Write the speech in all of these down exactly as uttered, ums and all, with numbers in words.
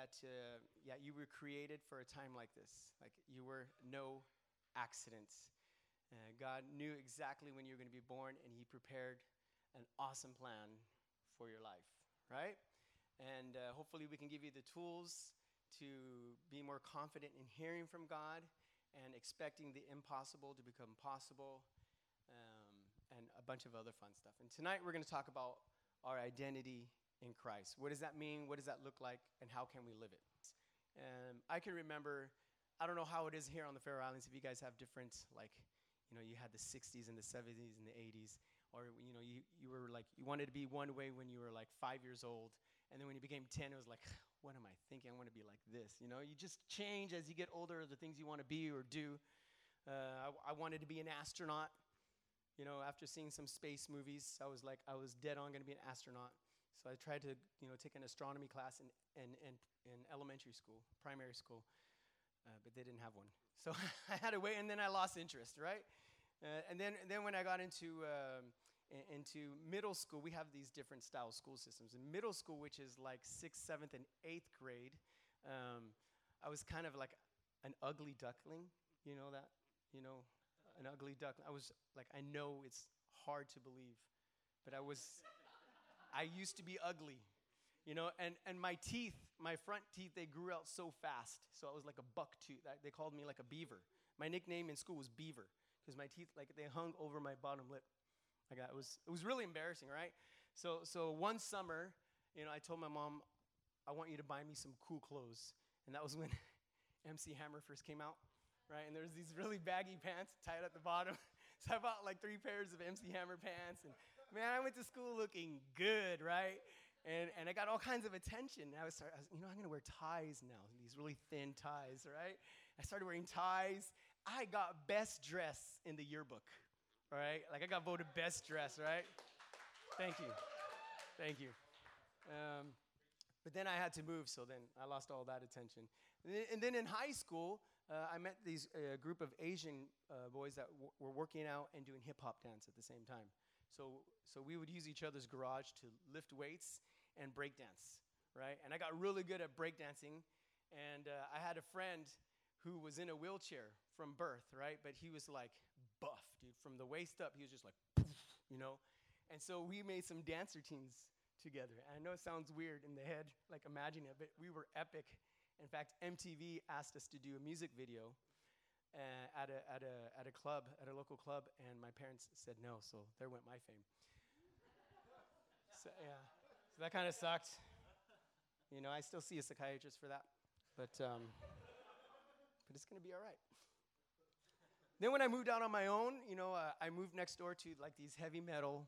that, uh, yeah, you were created for a time like this. Like you were no accidents. Uh, God knew exactly when you were going to be born, and He prepared an awesome plan for your life, right? And uh, hopefully, we can give you the tools to be more confident in hearing from God and expecting the impossible to become possible, um, and a bunch of other fun stuff. And tonight, we're going to talk about our identity in Christ. What does that mean? What does that look like? And how can we live it? Um, I can remember, I don't know how it is here on the Faroe Islands, if you guys have different, like, you know, you had the sixties and the seventies and the eighties, or, you know, you, you were like, you wanted to be one way when you were like five years old, and then when you became ten, it was like, what am I thinking? I want to be like this, you know? You just change as you get older, the things you want to be or do. Uh, I, I wanted to be an astronaut. You know, after seeing some space movies, I was like, I was dead on going to be an astronaut. So I tried to, you know, take an astronomy class in, in, in, in elementary school, primary school, uh, but they didn't have one. So I had to wait, and then I lost interest, right? Uh, and then and then when I got into um, in, into middle school, we have these different style school systems. In middle school, which is like sixth, seventh, and eighth grade, um, I was kind of like an ugly duckling. You know that? You know, an ugly duckling. I was like, I know it's hard to believe, but I was, I used to be ugly. You know, and, and my teeth, my front teeth, they grew out so fast. So I was like a buck tooth. They called me like a beaver. My nickname in school was Beaver because my teeth, like, they hung over my bottom lip. Like that. It was, it was really embarrassing, right? So so one summer, you know, I told my mom, I want you to buy me some cool clothes. And that was when M C Hammer first came out, right? And there was these really baggy pants tied at the bottom. So I bought like three pairs of M C Hammer pants. And man, I went to school looking good, right? And and I got all kinds of attention. I was, I was you know, I'm going to wear ties now, these really thin ties, right? I started wearing ties. I got best dress in the yearbook, all right? Like I got voted best dress, right? Thank you. Thank you. Um, but then I had to move, so then I lost all that attention. And then, and then in high school, uh, I met these uh, group of Asian uh, boys that w- were working out and doing hip-hop dance at the same time. So so we would use each other's garage to lift weights and break dance, right? And I got really good at breakdancing. And uh, I had a friend who was in a wheelchair from birth, right? But he was like buff, dude. From the waist up, he was just like, poof, you know? And so we made some dance routines together. And I know it sounds weird in the head, like imagining it, but we were epic. In fact, M T V asked us to do a music video uh, at a at a at a club, at a local club, and my parents said no, so there went my fame. So yeah, so that kind of sucked. You know, I still see a psychiatrist for that, but um, but it's gonna be all right. Then when I moved out on my own, you know, uh, I moved next door to like these heavy metal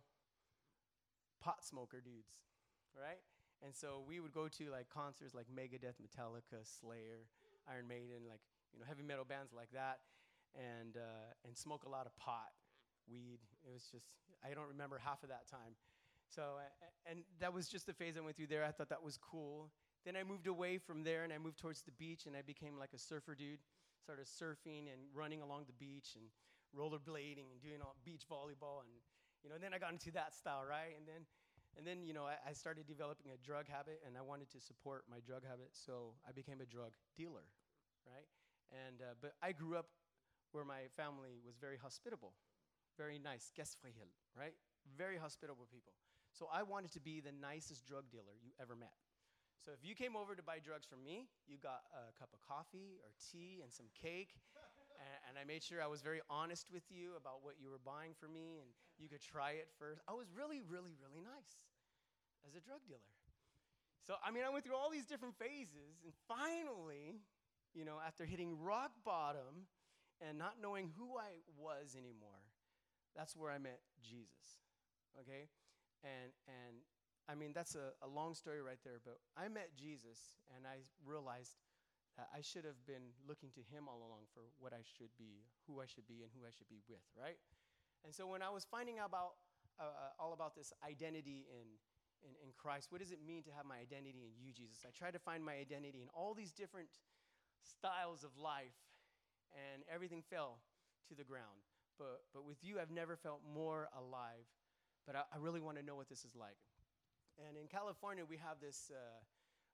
pot smoker dudes, right? And so we would go to like concerts like Megadeth, Metallica, Slayer, Iron Maiden, like, you know, heavy metal bands like that, and uh, and smoke a lot of pot, weed. It was just, I don't remember half of that time. So, uh, and that was just the phase I went through there. I thought that was cool. Then I moved away from there, and I moved towards the beach, and I became like a surfer dude. Started surfing and running along the beach and rollerblading and doing all beach volleyball, and, you know, then I got into that style, right? And then And then, you know, I, I started developing a drug habit, and I wanted to support my drug habit, so I became a drug dealer, right? And uh, but I grew up where my family was very hospitable, very nice, gastfrihet, right? Very hospitable people. So I wanted to be the nicest drug dealer you ever met. So if you came over to buy drugs from me, you got a cup of coffee or tea and some cake, and, and I made sure I was very honest with you about what you were buying for me, and you could try it first. I was really, really, really nice as a drug dealer. So, I mean, I went through all these different phases, and finally, you know, after hitting rock bottom and not knowing who I was anymore, that's where I met Jesus, okay? And, and I mean, that's a, a long story right there, but I met Jesus, and I realized that I should have been looking to him all along for what I should be, who I should be, and who I should be with, right? And so when I was finding out about, uh, all about this identity in, in, in Christ, what does it mean to have my identity in you, Jesus? I tried to find my identity in all these different styles of life, and everything fell to the ground. But, but with you, I've never felt more alive, but I, I really want to know what this is like. And in California, we have this uh,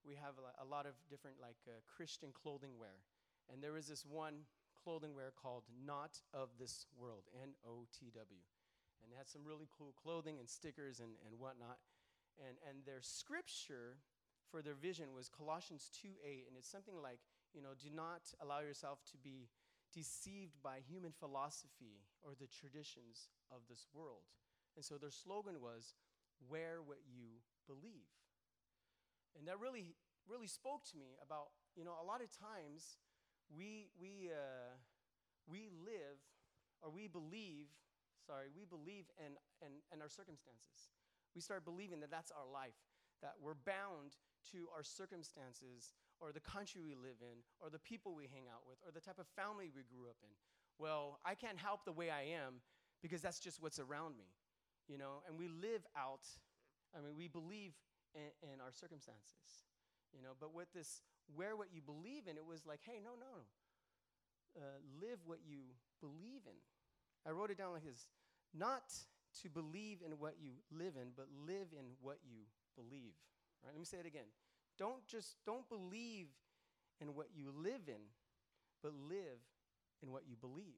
we have a, a lot of different like uh, Christian clothing wear. And there is this one clothing wear called Not of This World, N O T W. And it had some really cool clothing and stickers and, and whatnot. And, and their scripture for their vision was Colossians two eight. And it's something like, you know, do not allow yourself to be deceived by human philosophy or the traditions of this world. And so their slogan was, wear what you believe. And that really, really spoke to me about, you know, a lot of times we, we, uh, we live or we believe, sorry, we believe in, in, in our circumstances. We start believing that that's our life, that we're bound to our circumstances or the country we live in or the people we hang out with or the type of family we grew up in. Well, I can't help the way I am because that's just what's around me, you know, and we live out, I mean, we believe in, in our circumstances, you know, but with this, wear what you believe in, it was like, hey, no, no, uh, live what you believe in. I wrote it down like this, not to believe in what you live in, but live in what you believe. All right, let me say it again. Don't just, don't believe in what you live in, but live in what you believe.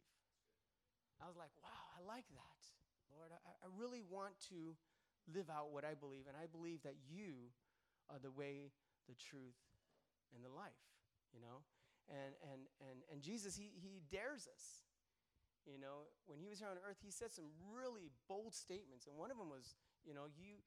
I was like, wow, I like that. Lord, I, I really want to live out what I believe, and I believe that you are the way, the truth, and the life, you know? And and and and Jesus, he he dares us. You know, when he was here on earth, he said some really bold statements, and one of them was, you know, you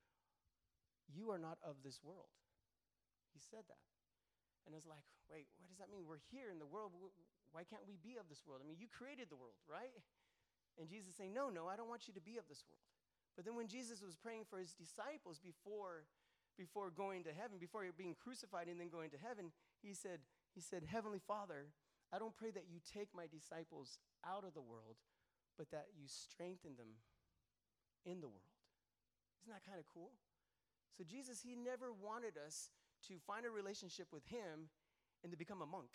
you are not of this world. He said that. And I was like, wait, what does that mean? We're here in the world. Why can't we be of this world? I mean, you created the world, right? And Jesus saying, no, no, I don't want you to be of this world. But then when Jesus was praying for his disciples before, before going to heaven, before being crucified and then going to heaven, he said, he said, Heavenly Father, I don't pray that you take my disciples out of the world, but that you strengthen them in the world. Isn't that kind of cool? So Jesus, he never wanted us to find a relationship with him and to become a monk.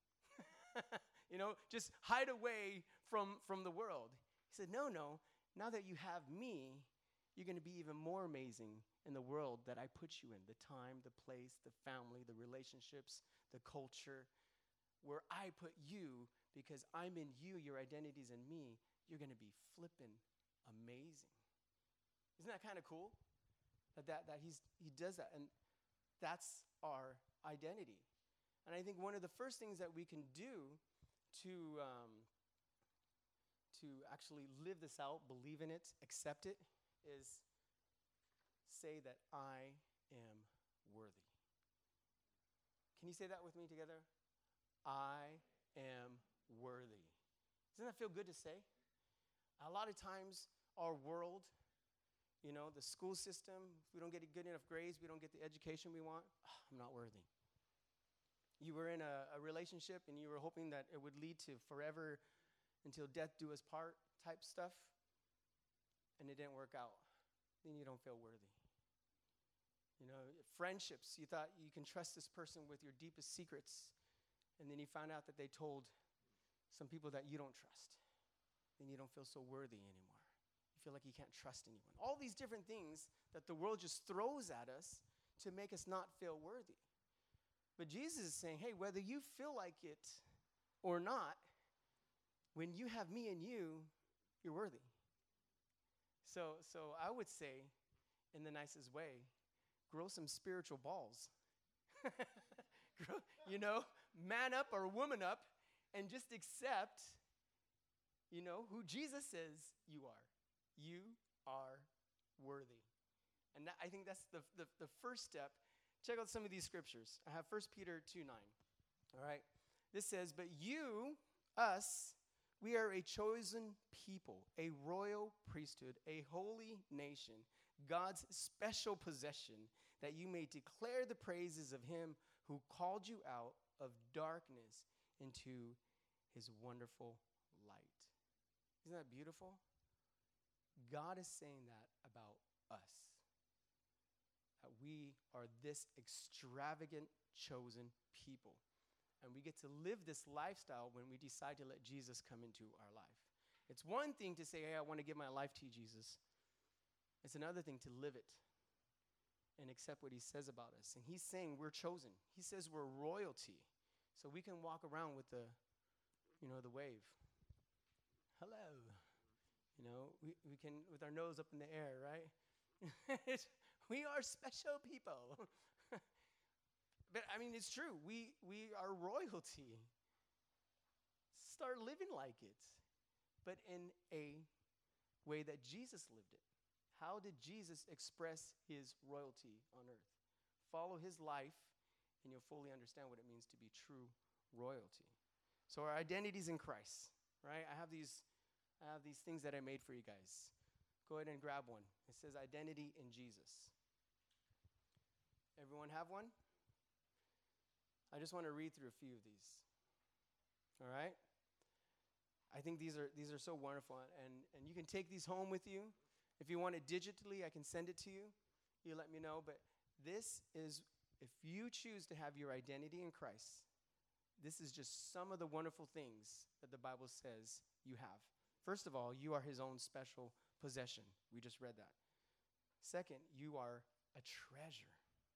You know, just hide away from, from the world. He said, no, no, now that you have me, you're going to be even more amazing in the world that I put you in, the time, the place, the family, the relationships, the culture, where I put you, because I'm in you, your identity's in me, you're going to be flippin' amazing. Isn't that kind of cool? That, that, that he's, he does that, and that's our identity. And I think one of the first things that we can do to, um, to actually live this out, believe in it, accept it, is say that I am worthy. Can you say that with me together? I am worthy. Doesn't that feel good to say? A lot of times, our world, you know, the school system, if we don't get good enough grades, we don't get the education we want, oh, I'm not worthy. You were in a, a relationship and you were hoping that it would lead to forever until death do us part type stuff, and it didn't work out. Then you don't feel worthy. You know, friendships, you thought you can trust this person with your deepest secrets, and then you found out that they told some people that you don't trust. Then you don't feel so worthy anymore. You feel like you can't trust anyone. All these different things that the world just throws at us to make us not feel worthy. But Jesus is saying, hey, whether you feel like it or not, when you have me and you, you're worthy. So, so I would say, in the nicest way, grow some spiritual balls. grow, you know, man up or woman up and just accept, you know, who Jesus says you are. You are worthy. And that, I think that's the, the, the first step. Check out some of these scriptures. I have First Peter two nine. All right. This says, but you, us, we are a chosen people, a royal priesthood, a holy nation, God's special possession, that you may declare the praises of him who called you out of darkness into his wonderful light. Isn't that beautiful? God is saying that about us. That we are this extravagant, chosen people. And we get to live this lifestyle when we decide to let Jesus come into our life. It's one thing to say, hey, I want to give my life to you, Jesus. It's another thing to live it. and accept what he says about us. And he's saying we're chosen. He says we're royalty. So we can walk around with the, you know, the wave. Hello. You know, we, we can, with our nose up in the air, right? We are special people. But I mean, it's true. We we are royalty. Start living like it, but in a way that Jesus lived it. How did Jesus express his royalty on earth? Follow his life, and you'll fully understand what it means to be true royalty. So our identity's in Christ, right? I have these, I have these things that I made for you guys. Go ahead and grab one. It says identity in Jesus. Everyone have one? I just want to read through a few of these. All right? I think these are these are so wonderful, and, and you can take these home with you. If you want it digitally, I can send it to you. You let me know. But this is, if you choose to have your identity in Christ, this is just some of the wonderful things that the Bible says you have. First of all, you are his own special possession. We just read that. Second, you are a treasure.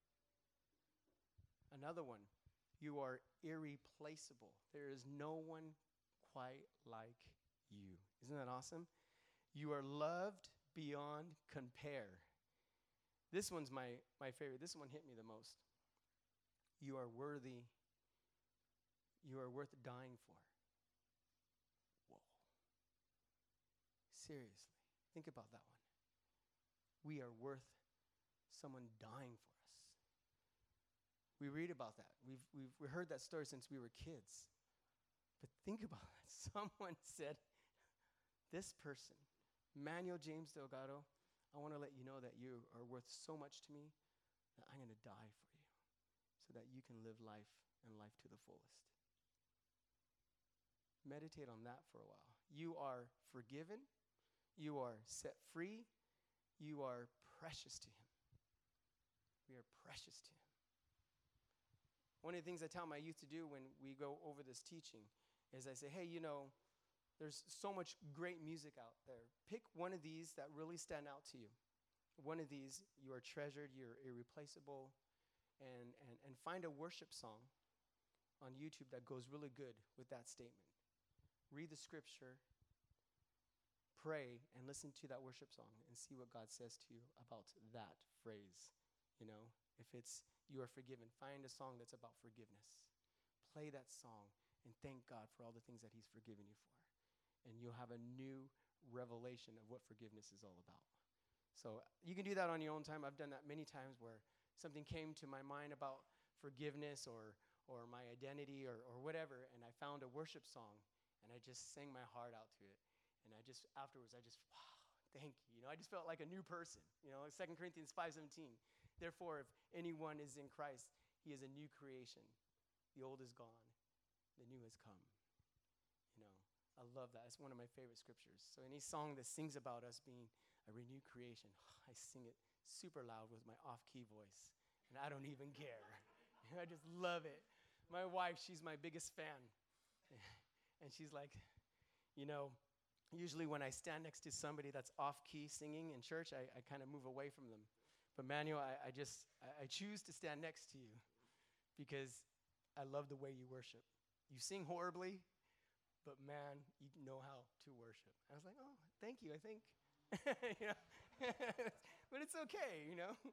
Another one, you are irreplaceable. There is no one quite like you. Isn't that awesome? You are loved beyond compare. This one's my, my favorite. This one hit me the most. You are worthy. You are worth dying for. Whoa. Seriously. Think about that one. We are worth someone dying for us. We read about that. We've, we've we heard that story since we were kids. But think about that. Someone said, this person, Manuel James Delgado, I want to let you know that you are worth so much to me that I'm going to die for you so that you can live life and life to the fullest. Meditate on that for a while. You are forgiven. You are set free. You are precious to him. We are precious to him. One of the things I tell my youth to do when we go over this teaching is I say, hey, you know, there's so much great music out there. Pick one of these that really stand out to you. One of these, you are treasured, you're irreplaceable, and, and, and find a worship song on YouTube that goes really good with that statement. Read the scripture, pray, and listen to that worship song and see what God says to you about that phrase. You know, if it's you are forgiven, find a song that's about forgiveness. Play that song and thank God for all the things that he's forgiven you for. And you'll have a new revelation of what forgiveness is all about. So you can do that on your own time. I've done that many times where something came to my mind about forgiveness or or my identity or, or whatever, and I found a worship song, and I just sang my heart out to it. And I just, afterwards, I just, wow, thank you. You know, I just felt like a new person. You know, like Second Corinthians five seventeen. Therefore, if anyone is in Christ, he is a new creation. The old is gone. The new has come. You know, I love that. It's one of my favorite scriptures. So any song that sings about us being a renewed creation, I sing it super loud with my off-key voice. And I don't even care. I just love it. My wife, she's my biggest fan. And she's like, you know, usually when I stand next to somebody that's off-key singing in church, I, I kind of move away from them. But Manuel, I, I just, I, I choose to stand next to you because I love the way you worship. You sing horribly, but man, you know how to worship. I was like, oh, thank you, I think. You know? But it's okay, you know.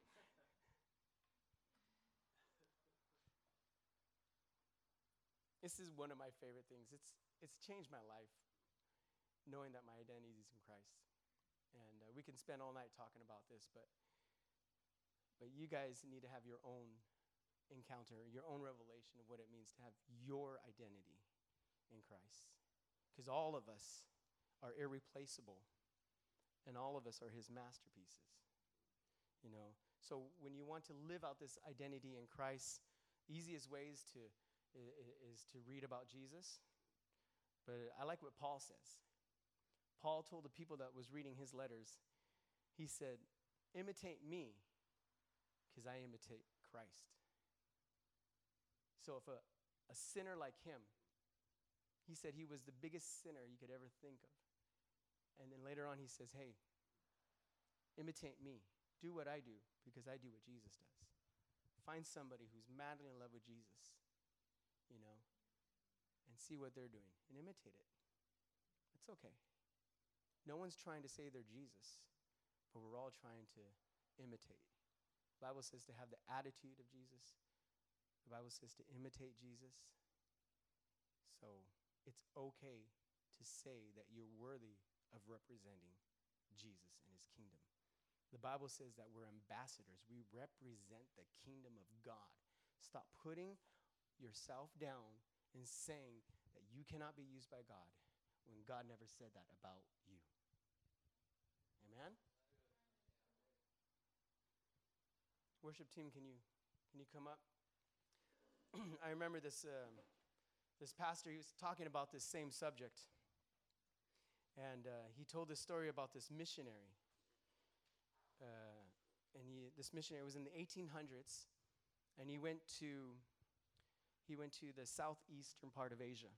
This is one of my favorite things. It's it's changed my life, knowing that my identity is in Christ. And uh, we can spend all night talking about this, but but you guys need to have your own encounter, your own revelation of what it means to have your identity in Christ. Because all of us are irreplaceable, and all of us are his masterpieces. You know, so when you want to live out this identity in Christ, the easiest ways to I- is to read about Jesus. But I like what Paul says. Paul told the people that was reading his letters, he said, imitate me, because I imitate Christ. So if a, a sinner like him, he said he was the biggest sinner you could ever think of. And then later on he says, hey, imitate me, do what I do because I do what Jesus does. Find somebody who's madly in love with Jesus, you know, and see what they're doing and imitate it. It's okay. No one's trying to say they're Jesus, but we're all trying to imitate. The Bible says to have the attitude of Jesus. The Bible says to imitate Jesus. So it's okay to say that you're worthy of representing Jesus and his kingdom. The Bible says that we're ambassadors. We represent the kingdom of God. Stop putting yourself down and saying that you cannot be used by God when God never said that about you. Amen? Worship team, can you can you come up? I remember this um, this pastor, he was talking about this same subject. And uh, he told this story about this missionary. Uh, and he, this missionary was in the eighteen hundreds, and he went to he went to the southeastern part of Asia.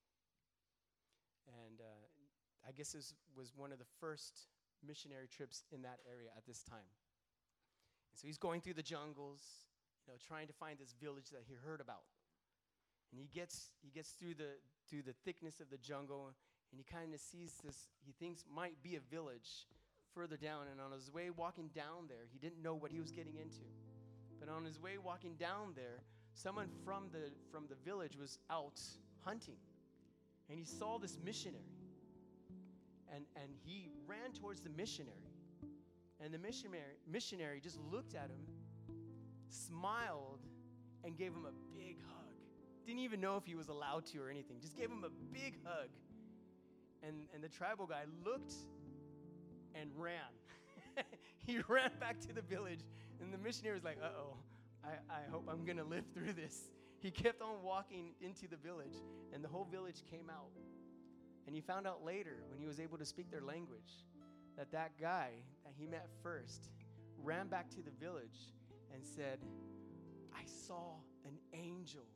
And uh, I guess this was one of the first missionary trips in that area at this time. And so he's going through the jungles, you know, trying to find this village that he heard about. And he gets he gets through the through the thickness of the jungle, and he kind of sees this, he thinks might be a village further down. And on his way walking down there, he didn't know what he was getting into. But on his way walking down there, someone from the from the village was out hunting. And he saw this missionary. And and he ran towards the missionary. And the missionary missionary just looked at him, smiled, and gave him a big hug. Didn't even know if he was allowed to or anything. Just gave him a big hug. And and the tribal guy looked and ran. He ran back to the village, and the missionary was like, uh-oh, I, I hope I'm going to live through this. He kept on walking into the village, and the whole village came out. And he found out later, when he was able to speak their language, that that guy that he met first ran back to the village and said, I saw an angel.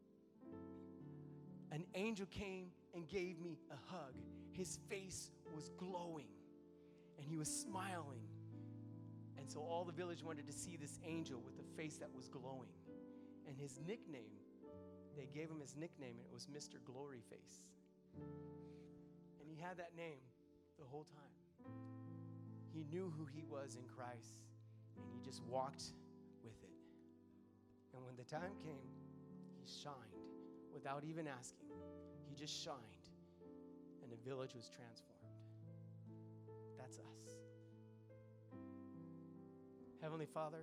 An angel came and gave me a hug. His face was glowing, and he was smiling. And so all the village wanted to see this angel with a face that was glowing. And his nickname, they gave him his nickname, and it was Mister Glory Face. And he had that name the whole time. He knew who he was in Christ, and he just walked with it. And when the time came, he shined without even asking. He just shined, and the village was transformed. That's us. Heavenly Father,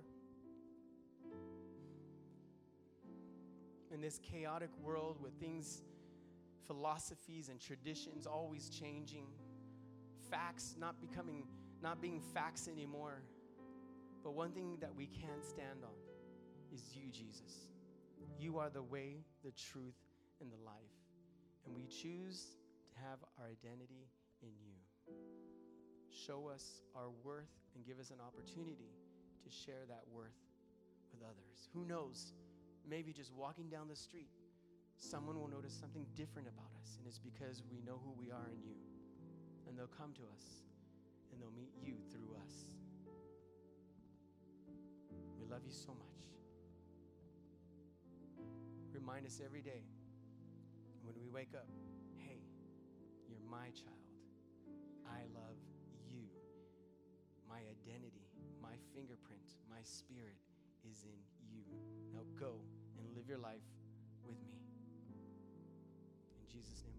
in this chaotic world with things, philosophies and traditions always changing, facts not becoming, not being facts anymore, but one thing that we can stand on is you, Jesus. You are the way, the truth, and the life. And we choose to have our identity in you. Show us our worth and give us an opportunity to share that worth with others. Who knows? Maybe just walking down the street, someone will notice something different about us, and it's because we know who we are in you. And they'll come to us, and they'll meet you through us. We love you so much. Remind us every day when we wake up, hey, you're my child. I love you. My identity, my fingerprint, my spirit is in you. Now go and live your life with me. In Jesus' name.